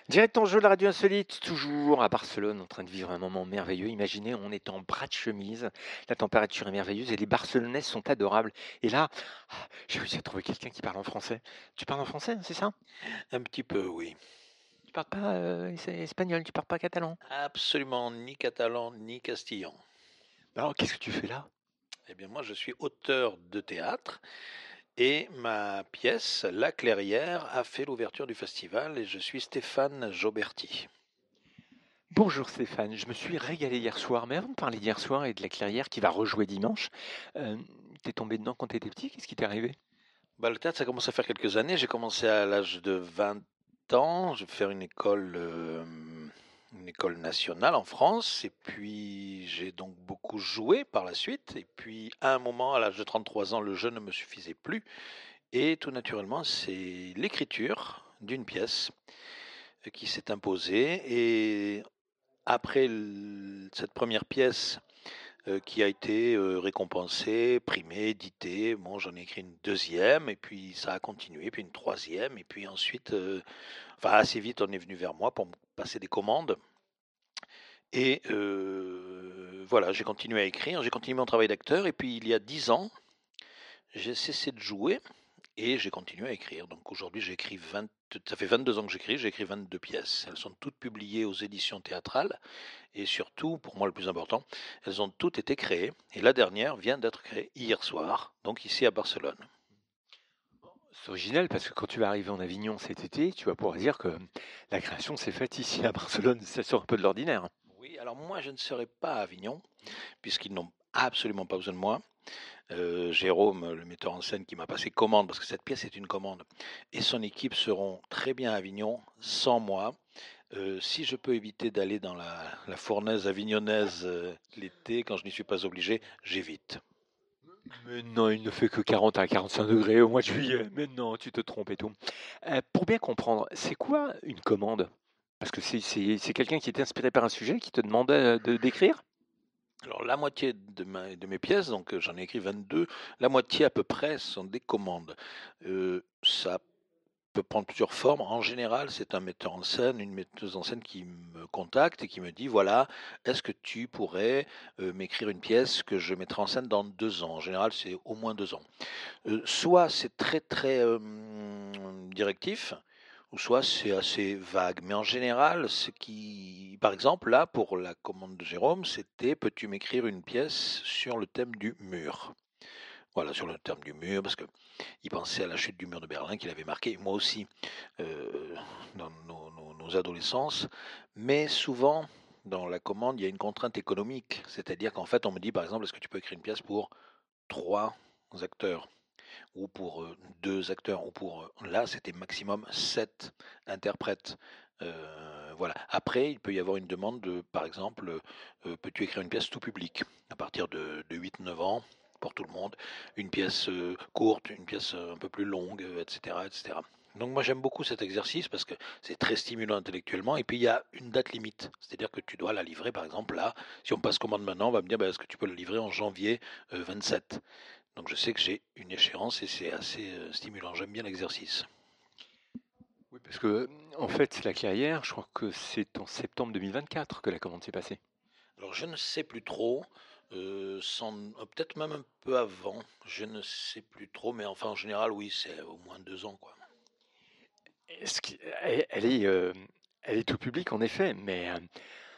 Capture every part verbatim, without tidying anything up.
Direct en jeu de la radio insolite, toujours à Barcelone, en train de vivre un moment merveilleux. Imaginez, on est en bras de chemise, la température est merveilleuse et les Barcelonais sont adorables. Et là, ah, j'ai réussi à trouver quelqu'un qui parle en français. Tu parles en français, c'est ça? Un petit peu, oui. Tu parles pas euh, es- espagnol, tu parles pas catalan? Absolument ni catalan ni castillan. Alors, qu'est-ce que tu fais là? Eh bien, moi, je suis auteur de théâtre et ma pièce, La Clairière, a fait l'ouverture du festival et je suis Stéphane Joberti. Bonjour Stéphane, je me suis régalé hier soir, mais avant de parler d'hier soir et de la Clairière qui va rejouer dimanche, euh, t'es tombé dedans quand t'étais petit, qu'est-ce qui t'est arrivé? Bah, le théâtre, ça commence à faire quelques années. J'ai commencé à l'âge de vingt ans. Je vais faire une école, euh, une école nationale en France. Et puis, j'ai donc beaucoup joué par la suite. Et puis, à un moment, à l'âge de trente-trois ans, le jeu ne me suffisait plus. Et tout naturellement, c'est l'écriture d'une pièce euh, qui s'est imposée. Et après l- cette première pièce euh, qui a été euh, récompensée, primée, éditée, bon, j'en ai écrit une deuxième, et puis ça a continué, puis une troisième, et puis ensuite, euh, enfin assez vite, on est venu vers moi pour me passer des commandes. Et euh, voilà, j'ai continué à écrire, j'ai continué mon travail d'acteur, et puis il y a dix ans, j'ai cessé de jouer et j'ai continué à écrire. Donc aujourd'hui, j'écris vingt, ça fait vingt-deux ans que j'écris, j'ai écrit vingt-deux pièces. Elles sont toutes publiées aux éditions théâtrales et surtout, pour moi le plus important, elles ont toutes été créées. Et la dernière vient d'être créée hier soir, donc ici à Barcelone. C'est original parce que quand tu vas arriver en Avignon cet été, tu vas pouvoir dire que la création s'est faite ici à Barcelone. Ça sort un peu de l'ordinaire. Oui, alors moi je ne serai pas à Avignon, puisqu'ils n'ont absolument pas besoin de moi. Euh, Jérôme, le metteur en scène qui m'a passé commande, parce que cette pièce est une commande, et son équipe seront très bien à Avignon sans moi. Euh, si je peux éviter d'aller dans la, la fournaise avignonnaise euh, l'été, quand je n'y suis pas obligé, j'évite. Mais non, il ne fait que quarante à quarante-cinq degrés au mois de juillet. Mais non, tu te trompes et tout. Euh, pour bien comprendre, c'est quoi une commande? Parce que c'est c'est- c'est quelqu'un qui est inspiré par un sujet qui te demande euh, de d'écrire? Alors la moitié de, ma- de mes pièces, donc euh, j'en ai écrit vingt-deux, la moitié à peu près sont des commandes. Euh, ça peut prendre plusieurs formes. En général, c'est un metteur en scène, une metteuse en scène qui me contacte et qui me dit, voilà, est-ce que tu pourrais euh, m'écrire une pièce que je mettrai en scène dans deux ans? En général, c'est au moins deux ans. Euh, soit c'est très très euh, directif, ou soit c'est assez vague. Mais en général, ce qui, par exemple, là, pour la commande de Jérôme, c'était peux-tu m'écrire une pièce sur le thème du mur? Voilà, sur le thème du mur, parce que il pensait à la chute du mur de Berlin qu'il avait marqué, et moi aussi, euh, dans nos, nos- nos adolescences. Mais souvent, dans la commande, il y a une contrainte économique. C'est-à-dire qu'en fait, on me dit, par exemple, est-ce que tu peux écrire une pièce pour trois acteurs? Ou pour euh, deux acteurs, ou pour euh, là c'était maximum sept interprètes. Euh, voilà. Après, il peut y avoir une demande de, par exemple, euh, peux-tu écrire une pièce tout public à partir de, de huit neuf ans pour tout le monde, une pièce euh, courte, une pièce euh, un peu plus longue, euh, et cetera, et cetera. Donc moi j'aime beaucoup cet exercice parce que c'est très stimulant intellectuellement et puis il y a une date limite, c'est-à-dire que tu dois la livrer par exemple là, si on passe commande maintenant, on va me dire bah, est-ce que tu peux la livrer en janvier euh, vingt-sept. Donc je sais que j'ai une échéance et c'est assez euh, stimulant. J'aime bien l'exercice. Oui, parce que en fait, la clairière, je crois que c'est en septembre deux mille vingt-quatre que la commande s'est passée. Alors je ne sais plus trop, euh, sans- euh, peut-être même un peu avant, je ne sais plus trop, mais enfin en général oui, c'est au moins deux ans quoi. Est-ce qui- elle, elle est, euh, elle est tout public en effet, mais euh,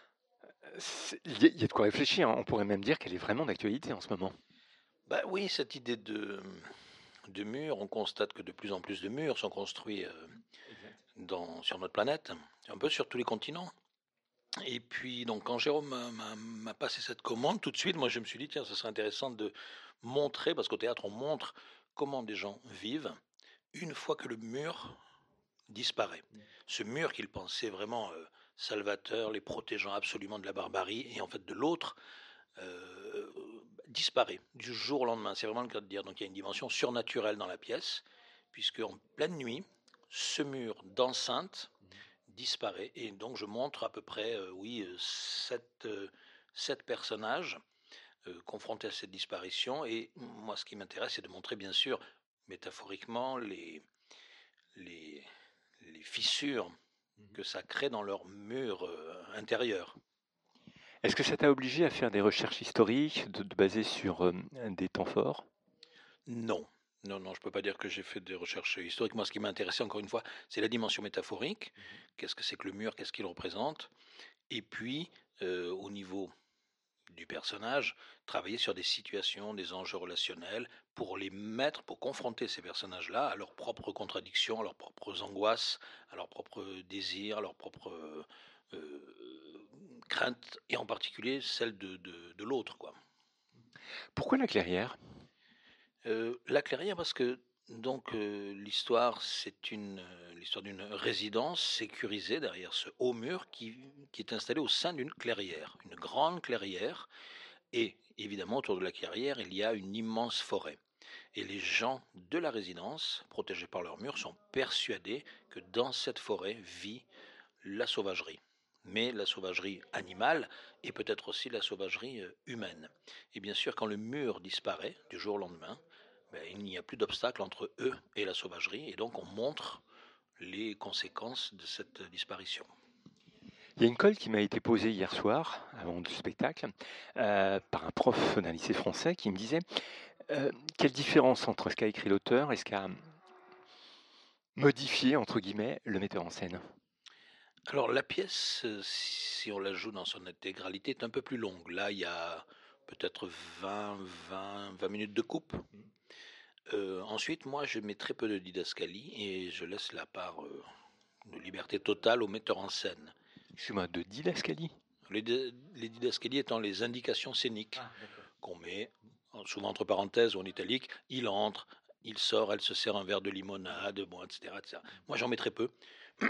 c'est- il y, a il y a de quoi réfléchir, hein. On pourrait même dire qu'elle est vraiment d'actualité en ce moment. Bah oui, cette idée de, de mur, on constate que de plus en plus de murs sont construits euh, Exact. dans, sur notre planète, un peu sur tous les continents. Et puis donc quand Jérôme m'a- m'a m'a passé cette commande, tout de suite, moi je me suis dit tiens, ce serait intéressant de montrer, parce qu'au théâtre on montre comment des gens vivent une fois que le mur disparaît. Ce mur qu'il pensait vraiment euh, salvateur, les protégeant absolument de la barbarie, et en fait de l'autre, euh, disparaît du jour au lendemain. C'est vraiment le cas de dire. Donc il y a une dimension surnaturelle dans la pièce, puisque en pleine nuit, ce mur d'enceinte disparaît. Et donc je montre à peu près, euh, oui, euh, sept, euh, sept personnages euh, confrontés à cette disparition. Et moi, ce qui m'intéresse, c'est de montrer, bien sûr, métaphoriquement, les, les, les fissures que ça crée dans leur mur euh, intérieur. Est-ce que ça t'a obligé à faire des recherches historiques, de te baser sur euh, des temps forts? Non, non, non, je ne peux pas dire que j'ai fait des recherches historiques. Moi, ce qui m'a intéressé, encore une fois, c'est la dimension métaphorique. Qu'est-ce que c'est que le mur? Qu'est-ce qu'il représente? Et puis, euh, au niveau du personnage, travailler sur des situations, des enjeux relationnels, pour les mettre, pour confronter ces personnages-là à leurs propres contradictions, à leurs propres angoisses, à leurs propres désirs, à leurs propres euh, euh, craintes, et en particulier celles de, de, de l'autre, quoi. Pourquoi la clairière? Euh, la clairière, parce que donc euh, l'histoire, c'est une euh, l'histoire d'une résidence sécurisée derrière ce haut mur qui, qui est installé au sein d'une clairière, une grande clairière, et évidemment autour de la clairière, il y a une immense forêt. Et les gens de la résidence, protégés par leurs murs, sont persuadés que dans cette forêt vit la sauvagerie. Mais la sauvagerie animale et peut-être aussi la sauvagerie euh, humaine. Et bien sûr, quand le mur disparaît du jour au lendemain, ben, il n'y a plus d'obstacle entre eux et la sauvagerie, et donc on montre les conséquences de cette disparition. Il y a une colle qui m'a été posée hier soir, avant du spectacle, euh, par un prof d'un lycée français qui me disait euh, quelle différence entre ce qu'a écrit l'auteur et ce qu'a modifié, entre guillemets, le metteur en scène. Alors la pièce, euh, si on la joue dans son intégralité, est un peu plus longue. Là, il y a peut-être vingt, vingt, vingt minutes de coupe. Euh, ensuite, moi, je mets très peu de didascalie et je laisse la part euh, de liberté totale au metteur en scène. Excuse-moi, de didascalie. Les, les didascalies étant les indications scéniques ah, qu'on met, souvent entre parenthèses ou en italique, il entre, il sort, elle se sert un verre de limonade, bon, et cetera, et cetera. Moi, j'en mets très peu,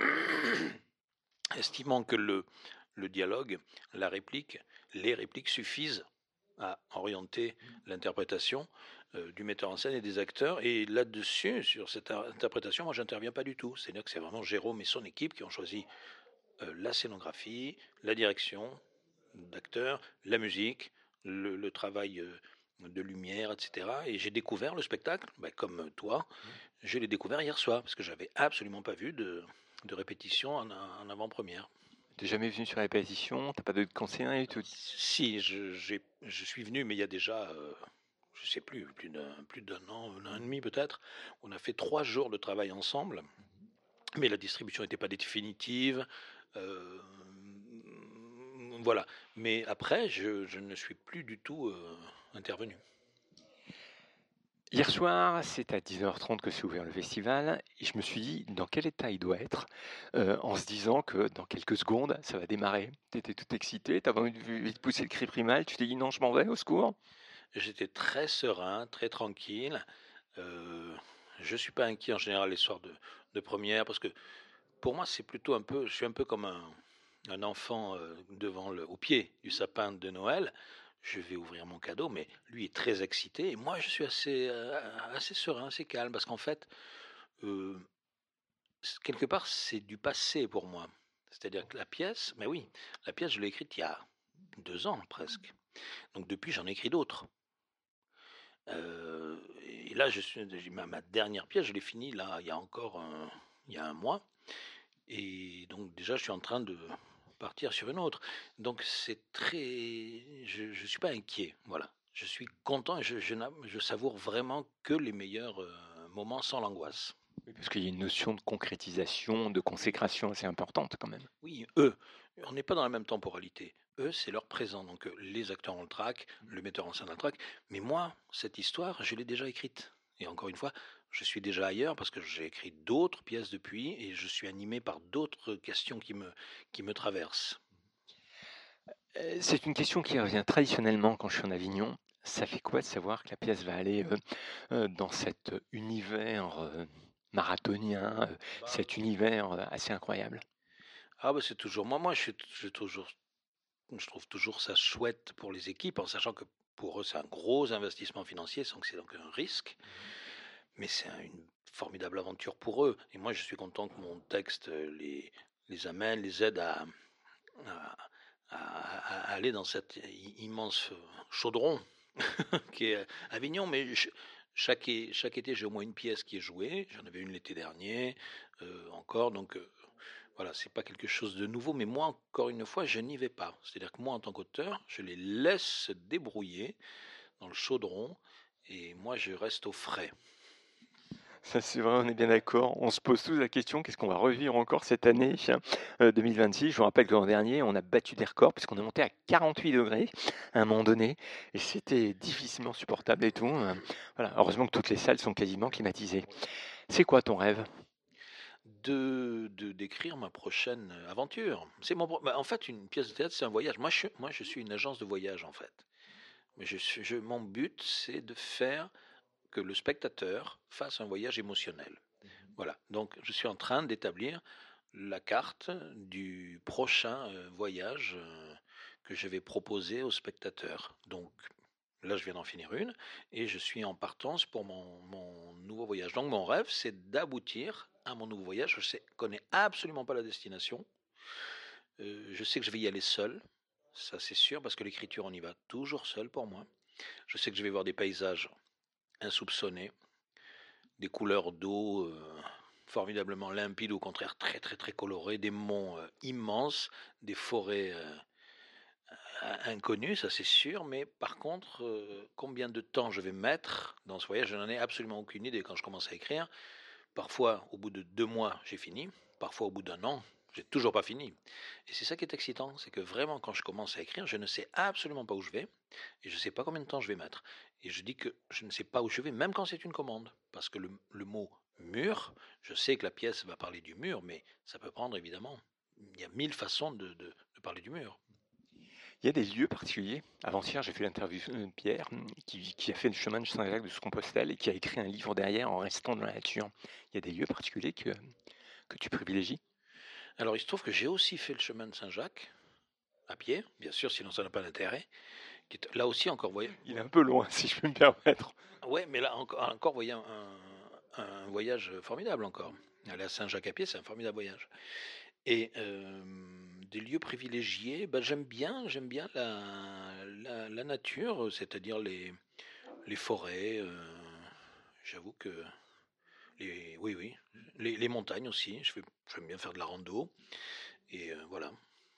estimant que le, le dialogue, la réplique, les répliques suffisent à orienter l'interprétation euh, du metteur en scène et des acteurs. Et là-dessus, sur cette interprétation, moi, j'interviens pas du tout. C'est-à-dire que c'est vraiment Jérôme et son équipe qui ont choisi euh, la scénographie, la direction d'acteurs, la musique, le, le travail euh, de lumière, et cetera. Et j'ai découvert le spectacle, bah, comme toi, je l'ai découvert hier soir, parce que j'avais absolument pas vu de, de répétition en, en avant-première. T'es jamais venu sur la répétition? T'as pas de conseil et tout? Si, je, j'ai, je suis venu, mais il y a déjà, euh, je sais plus, plus d'un, plus d'un an, un an et demi peut-être. On a fait trois jours de travail ensemble, mais la distribution n'était pas définitive. Euh, voilà. Mais après, je, je ne suis plus du tout euh, intervenu. Hier soir, c'est à dix heures trente que s'est ouvert le festival et je me suis dit dans quel état il doit être euh, en se disant que dans quelques secondes, ça va démarrer. Tu étais tout excité, tu avais envie de, de pousser le cri primal, tu t'es dit non, je m'en vais, au secours. J'étais très serein, très tranquille. Euh, je ne suis pas inquiet en général les soirs de, de première parce que pour moi, c'est plutôt un peu, je suis un peu comme un, un enfant euh, devant le, au pied du sapin de Noël. Je vais ouvrir mon cadeau, mais lui est très excité et moi, je suis assez, euh, assez serein, assez calme parce qu'en fait, euh, quelque part, c'est du passé pour moi. C'est-à-dire que la pièce, mais oui, la pièce, je l'ai écrite il y a deux ans presque. Donc depuis, j'en ai écrit d'autres. Euh, et là, je suis, ma, ma dernière pièce, je l'ai finie là, il y a encore un, il y a un mois. Et donc déjà, je suis en train de partir sur une autre. Donc c'est très, je ne suis pas inquiet. Voilà, je suis content et je, je, je savoure vraiment que les meilleurs euh, moments sans l'angoisse. Parce qu'il y a une notion de concrétisation, de consécration assez importante quand même. Oui, eux, on n'est pas dans la même temporalité. Eux, c'est leur présent. Donc les acteurs ont le track, le metteur en scène a le track. Mais moi, cette histoire, je l'ai déjà écrite. Et encore une fois, je suis déjà ailleurs parce que j'ai écrit d'autres pièces depuis et je suis animé par d'autres questions qui me, qui me traversent. C'est une question qui revient traditionnellement quand je suis en Avignon. Ça fait quoi de savoir que la pièce va aller euh, euh, dans cet univers euh, marathonien, euh, cet univers euh, assez incroyable? Ah bah c'est toujours moi, moi je, suis- je, toujours, je trouve toujours ça chouette pour les équipes, en sachant que pour eux c'est un gros investissement financier, sans que c'est donc un risque, mais c'est un- une formidable aventure pour eux. Et moi je suis content que mon texte euh, les, les amène, les aide à, à, à- à aller dans cet i- immense chaudron qui est Avignon. Mais ch- chaque, é- chaque été j'ai au moins une pièce qui est jouée. J'en avais une l'été dernier euh, encore, donc. euh, Voilà, c'est pas quelque chose de nouveau, mais moi, encore une fois, je n'y vais pas. C'est-à-dire que moi, en tant qu'auteur, je les laisse se débrouiller dans le chaudron et moi, je reste au frais. Ça, c'est vrai, on est bien d'accord. On se pose tous la question, qu'est-ce qu'on va revivre encore cette année euh, deux mille vingt-six? Je vous rappelle que l'an dernier, on a battu des records puisqu'on est monté à quarante-huit degrés à un moment donné et c'était difficilement supportable et tout. Euh, Voilà, heureusement que toutes les salles sont quasiment climatisées. C'est quoi ton rêve? De, de d'écrire ma prochaine aventure. C'est mon, pro- bah, en fait, une pièce de théâtre, c'est un voyage. Moi, je, moi, je suis une agence de voyage, en fait. Mais je suis, je, mon but, c'est de faire que le spectateur fasse un voyage émotionnel. Voilà. Donc, je suis en train d'établir la carte du prochain euh, voyage euh, que je vais proposer aux spectateurs. Donc, là, je viens d'en finir une et je suis en partance pour mon, mon nouveau voyage. Donc, mon rêve, c'est d'aboutir à mon nouveau voyage. Je sais, connais absolument pas la destination. Euh, je sais que je vais y aller seul. Ça, c'est sûr, parce que l'écriture, on y va toujours seul pour moi. Je sais que je vais voir des paysages insoupçonnés, des couleurs d'eau euh, formidablement limpides, au contraire très très très colorées, des monts euh, immenses, des forêts euh, inconnues, ça c'est sûr, mais par contre, euh, combien de temps je vais mettre dans ce voyage, je n'en ai absolument aucune idée quand je commence à écrire. Parfois, au bout de deux mois, j'ai fini, parfois au bout d'un an, j'ai toujours pas fini. Et c'est ça qui est excitant, c'est que vraiment quand je commence à écrire, je ne sais absolument pas où je vais et je ne sais pas combien de temps je vais mettre. Et je dis que je ne sais pas où je vais, même quand c'est une commande, parce que le, le mot mur, je sais que la pièce va parler du mur, mais ça peut prendre évidemment. Il y a mille façons de, de, de parler du mur. Il y a des lieux particuliers. Avant-hier, j'ai fait l'interview de Pierre, qui, qui a fait le chemin de Saint-Jacques de Compostelle et qui a écrit un livre derrière en restant dans la nature. Il y a des lieux particuliers que, que tu privilégies? Alors il se trouve que j'ai aussi fait le chemin de Saint-Jacques, à pied, bien sûr, sinon ça n'a pas d'intérêt. Qui est, là aussi encore, voyez. Il est un peu loin, si je peux me permettre. Ouais, mais là encore, encore voyez, un, un voyage formidable encore. Aller à Saint-Jacques à pied, c'est un formidable voyage. Et euh, des lieux privilégiés, bah, j'aime bien, j'aime bien la, la, la nature, c'est-à-dire les, les forêts. euh, J'avoue que les, oui, oui, les, les montagnes aussi. Je fais, j'aime bien faire de la rando. Et euh, voilà.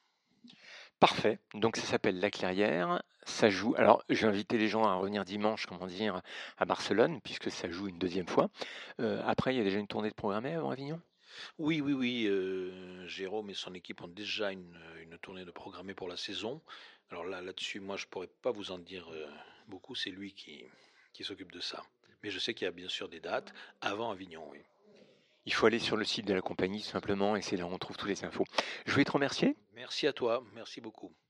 Parfait. Donc ça s'appelle La Clairière. Ça joue. Alors, j'ai invité les gens à revenir dimanche, comment dire, à Barcelone, puisque ça joue une deuxième fois. Euh, après, il y a déjà une tournée de programmée avant Avignon? Oui, oui, oui. euh, Jérôme et son équipe ont déjà une, une tournée de programmée pour la saison. Alors là, là-dessus, moi, je pourrais pas vous en dire euh, beaucoup. C'est lui qui, qui s'occupe de ça. Mais je sais qu'il y a bien sûr des dates avant Avignon, oui. Il faut aller sur le site de la compagnie, tout simplement, et c'est là où on trouve toutes les infos. Je voulais te remercier. Merci à toi, merci beaucoup.